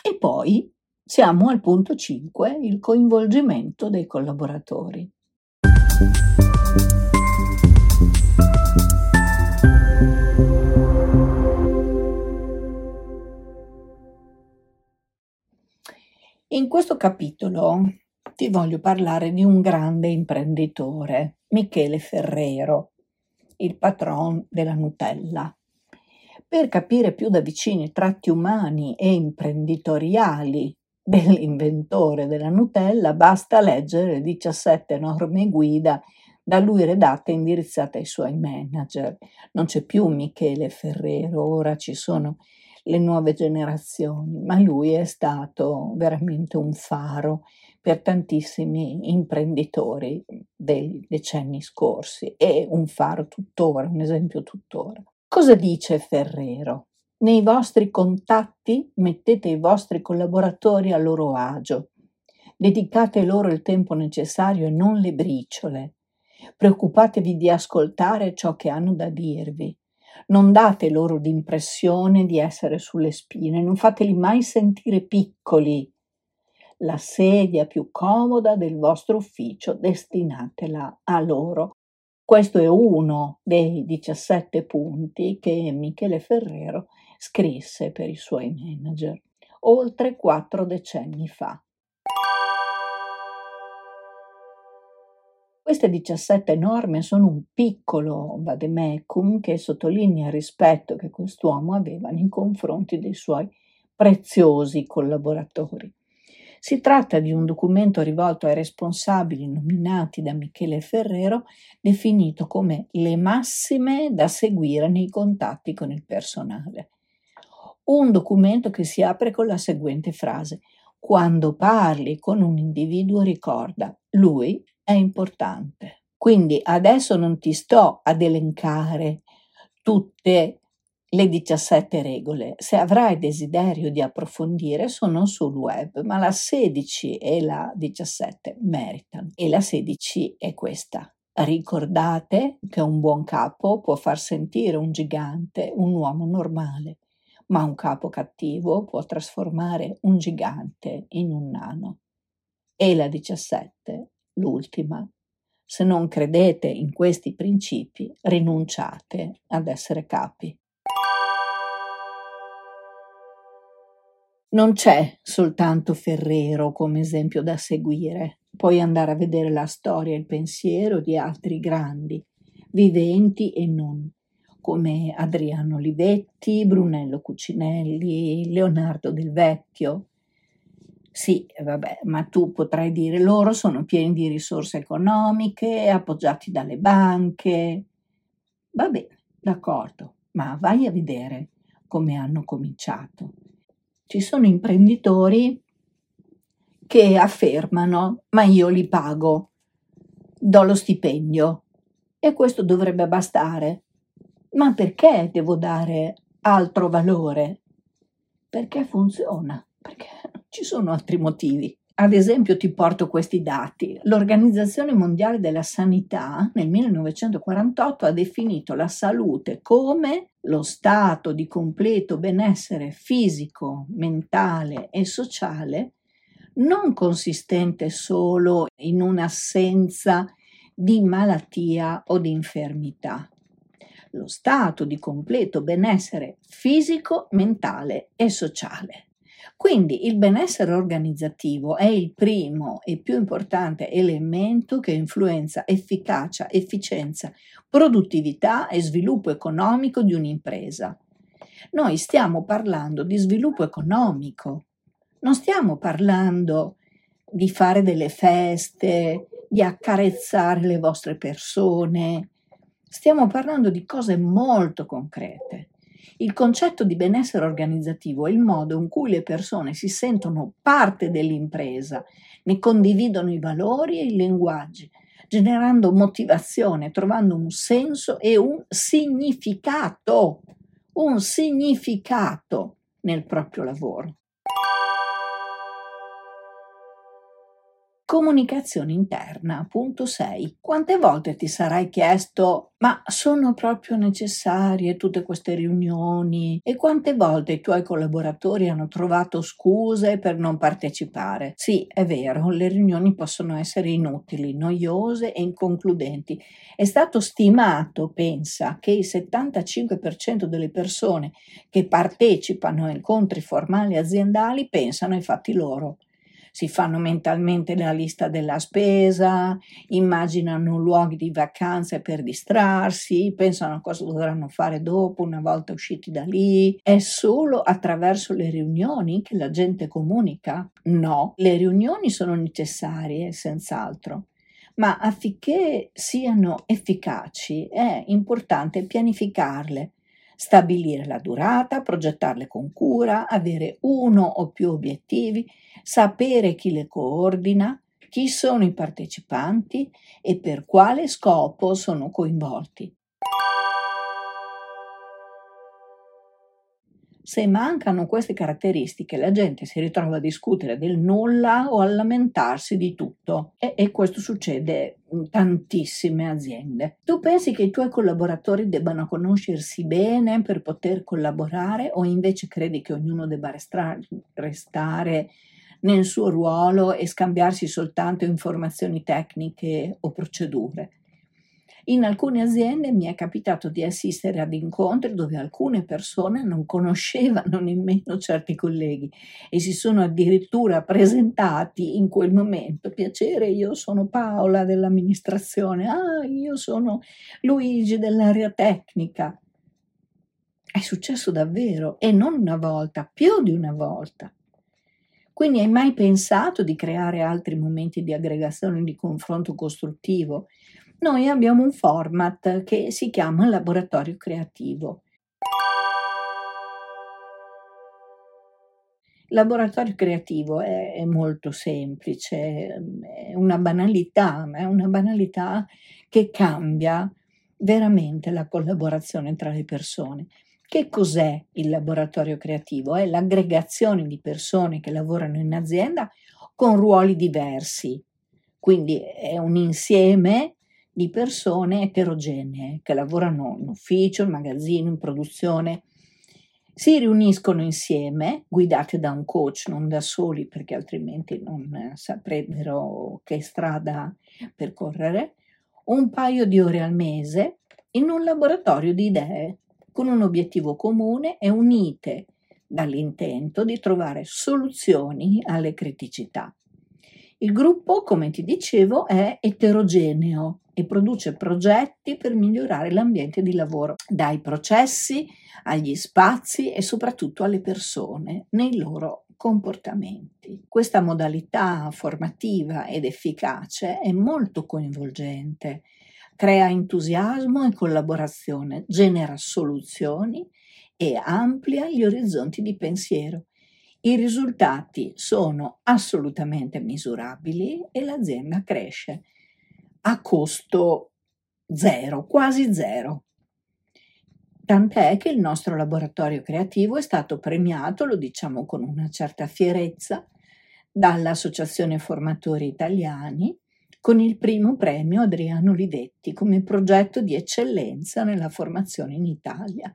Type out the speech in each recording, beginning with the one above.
E poi siamo al punto 5, il coinvolgimento dei collaboratori. In questo capitolo ti voglio parlare di un grande imprenditore, Michele Ferrero, il patron della Nutella. Per capire più da vicino i tratti umani e imprenditoriali dell'inventore della Nutella, basta leggere le 17 norme guida da lui redatte e indirizzate ai suoi manager. Non c'è più Michele Ferrero, ora ci sono le nuove generazioni, ma lui è stato veramente un faro per tantissimi imprenditori dei decenni scorsi e un faro tuttora, un esempio tuttora. Cosa dice Ferrero? Nei vostri contatti mettete i vostri collaboratori a loro agio, dedicate loro il tempo necessario e non le briciole, preoccupatevi di ascoltare ciò che hanno da dirvi. Non date loro l'impressione di essere sulle spine, non fateli mai sentire piccoli. La sedia più comoda del vostro ufficio destinatela a loro. Questo è uno dei 17 punti che Michele Ferrero scrisse per i suoi manager oltre 4 decenni fa. Queste 17 norme sono un piccolo vademecum che sottolinea il rispetto che quest'uomo aveva nei confronti dei suoi preziosi collaboratori. Si tratta di un documento rivolto ai responsabili nominati da Michele Ferrero, definito come le massime da seguire nei contatti con il personale. Un documento che si apre con la seguente frase: quando parli con un individuo ricorda, lui è importante. Quindi adesso non ti sto ad elencare tutte le 17 regole. Se avrai desiderio di approfondire sono sul web, ma la 16 e la 17 meritano. E la 16 è questa: ricordate che un buon capo può far sentire un gigante un uomo normale, ma un capo cattivo può trasformare un gigante in un nano. E la 17, l'ultima: se non credete in questi principi, rinunciate ad essere capi. Non c'è soltanto Ferrero come esempio da seguire, puoi andare a vedere la storia e il pensiero di altri grandi, viventi e non, come Adriano Olivetti, Brunello Cucinelli, Leonardo Del Vecchio. Sì, vabbè, ma tu potrai dire loro sono pieni di risorse economiche, appoggiati dalle banche. Va bene, d'accordo, ma vai a vedere come hanno cominciato. Ci sono imprenditori che affermano: ma io li pago, do lo stipendio e questo dovrebbe bastare. Ma perché devo dare altro valore? Perché funziona, perché non ci sono altri motivi. Ad esempio ti porto questi dati. L'Organizzazione Mondiale della Sanità nel 1948 ha definito la salute come lo stato di completo benessere fisico, mentale e sociale non consistente solo in un'assenza di malattia o di infermità. Lo stato di completo benessere fisico, mentale e sociale. Quindi il benessere organizzativo è il primo e più importante elemento che influenza efficacia, efficienza, produttività e sviluppo economico di un'impresa. Noi stiamo parlando di sviluppo economico, non stiamo parlando di fare delle feste, di accarezzare le vostre persone, stiamo parlando di cose molto concrete. Il concetto di benessere organizzativo è il modo in cui le persone si sentono parte dell'impresa, ne condividono i valori e i linguaggi, generando motivazione, trovando un senso e un significato nel proprio lavoro. Comunicazione interna, punto 6. Quante volte ti sarai chiesto: ma sono proprio necessarie tutte queste riunioni? E quante volte i tuoi collaboratori hanno trovato scuse per non partecipare? Sì, è vero, le riunioni possono essere inutili, noiose e inconcludenti. È stato stimato, pensa, che il 75% delle persone che partecipano a incontri formali aziendali pensano ai fatti loro. Si fanno mentalmente la lista della spesa, immaginano luoghi di vacanze per distrarsi, pensano a cosa dovranno fare dopo una volta usciti da lì. È solo attraverso le riunioni che la gente comunica? No, le riunioni sono necessarie, senz'altro. Ma affinché siano efficaci è importante pianificarle, stabilire la durata, progettarle con cura, avere uno o più obiettivi, sapere chi le coordina, chi sono i partecipanti e per quale scopo sono coinvolti. Se mancano queste caratteristiche, la gente si ritrova a discutere del nulla o a lamentarsi di tutto e questo succede in tantissime aziende. Tu pensi che i tuoi collaboratori debbano conoscersi bene per poter collaborare o invece credi che ognuno debba restare nel suo ruolo e scambiarsi soltanto informazioni tecniche o procedure? In alcune aziende mi è capitato di assistere ad incontri dove alcune persone non conoscevano nemmeno certi colleghi e si sono addirittura presentati in quel momento. Piacere, io sono Paola dell'amministrazione, io sono Luigi dell'area tecnica. È successo davvero e non una volta, più di una volta. Quindi hai mai pensato di creare altri momenti di aggregazione e di confronto costruttivo? Noi abbiamo un format che si chiama laboratorio creativo. Il laboratorio creativo è molto semplice, è una banalità, ma è una banalità che cambia veramente la collaborazione tra le persone. Che cos'è il laboratorio creativo? È l'aggregazione di persone che lavorano in azienda con ruoli diversi, quindi è un insieme di persone eterogenee che lavorano in ufficio, in magazzino, in produzione. Si riuniscono insieme, guidate da un coach, non da soli perché altrimenti non saprebbero che strada percorrere, un paio di ore al mese in un laboratorio di idee con un obiettivo comune e unite dall'intento di trovare soluzioni alle criticità. Il gruppo, come ti dicevo, è eterogeneo e produce progetti per migliorare l'ambiente di lavoro, dai processi agli spazi e soprattutto alle persone nei loro comportamenti. Questa modalità formativa ed efficace è molto coinvolgente, crea entusiasmo e collaborazione, genera soluzioni e amplia gli orizzonti di pensiero. I risultati sono assolutamente misurabili e l'azienda cresce a costo zero, quasi zero. Tant'è che il nostro laboratorio creativo è stato premiato, lo diciamo con una certa fierezza, dall'Associazione Formatori Italiani con il primo premio Adriano Olivetti come progetto di eccellenza nella formazione in Italia.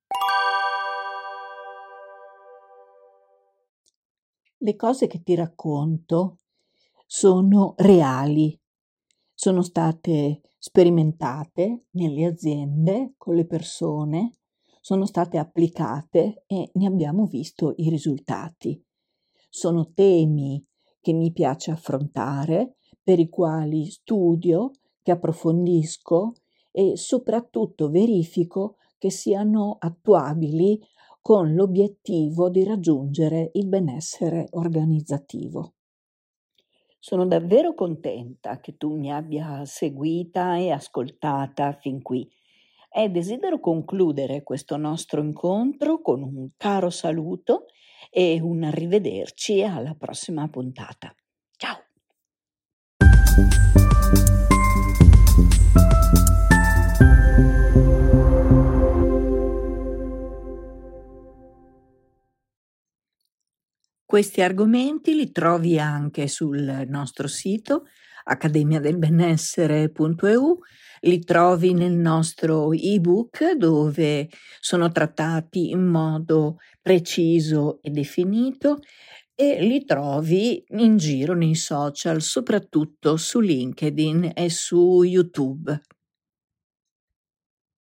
Le cose che ti racconto sono reali, sono state sperimentate nelle aziende, con le persone, sono state applicate e ne abbiamo visto i risultati. Sono temi che mi piace affrontare, per i quali studio, che approfondisco e soprattutto verifico che siano attuabili con l'obiettivo di raggiungere il benessere organizzativo. Sono davvero contenta che tu mi abbia seguita e ascoltata fin qui e desidero concludere questo nostro incontro con un caro saluto e un arrivederci alla prossima puntata. Ciao! Questi argomenti li trovi anche sul nostro sito accademiadelbenessere.eu, li trovi nel nostro ebook dove sono trattati in modo preciso e definito e li trovi in giro nei social, soprattutto su LinkedIn e su YouTube.